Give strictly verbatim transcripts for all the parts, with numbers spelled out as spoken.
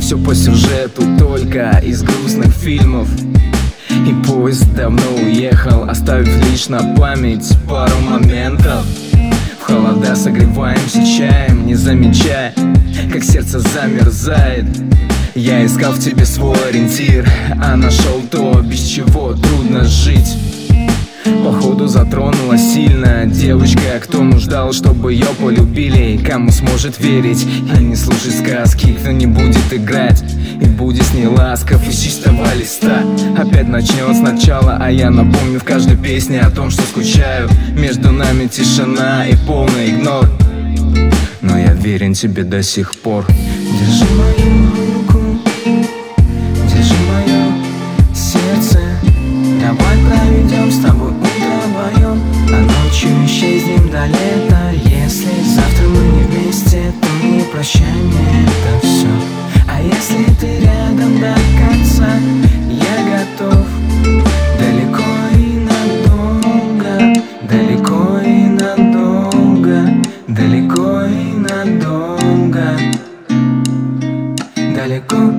все по сюжету, только из грустных фильмов. И поезд давно уехал, оставив лишь на память пару моментов. В холода согреваемся чаем, не замечая, как сердце замерзает. Я искал в тебе свой ориентир, а нашел то, без чего трудно жить. Походу затронула сильно девочка, кто нуждал, чтобы ее полюбили. Кому сможет верить и не слушать сказки, кто не будет играть и будет с ней ласков из чистого листа. Опять начнет сначала, а я напомню в каждой песне о том, что скучаю. Между нами тишина и полный игнор, но я верен тебе до сих пор. Держи мою руку, держи мое сердце. Давай проведем с тобой утро вдвоем, а ночью исчезнем до лета. Если завтра мы не вместе, то не прощай мне это все. А если ты рядом до конца, я готов. Далеко и надолго, далеко и надолго, далеко и надолго, далеко.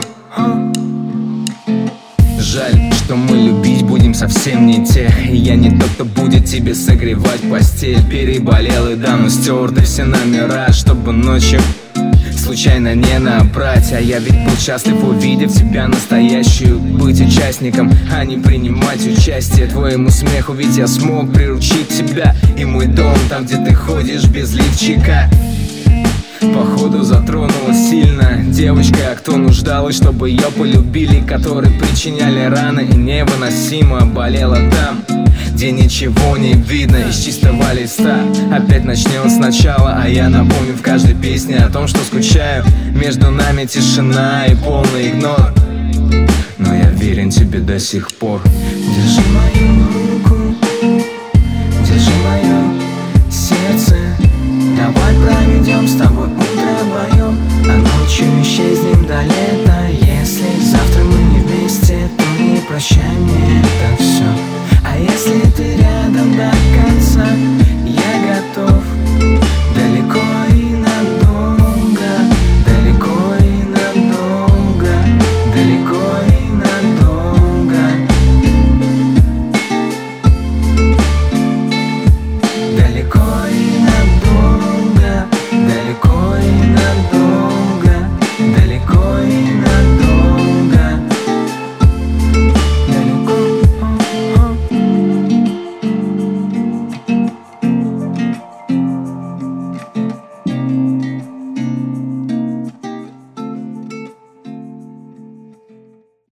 Жаль, что мы любить будем совсем не тех. И я не тот, кто будет тебе согревать постель. Переболел и давно стерты все номера, чтобы ночью случайно не набрать. А я ведь был счастлив, увидев тебя настоящую. Быть участником, а не принимать участие. Твоему смеху ведь я смог приручить тебя. И мой дом там, где ты ходишь без лифчика. Походу затронула сильно девочка, кто нуждалась, чтобы ее полюбили, которые причиняли раны и невыносимо болела там, где ничего не видно из чистого листа. Опять начнем сначала, а я напомню в каждой песне о том, что скучаю. Между нами тишина и полный игнор, но я верен тебе до сих пор. Держи мою руку, держи мое сердце. Давай проведем с тобой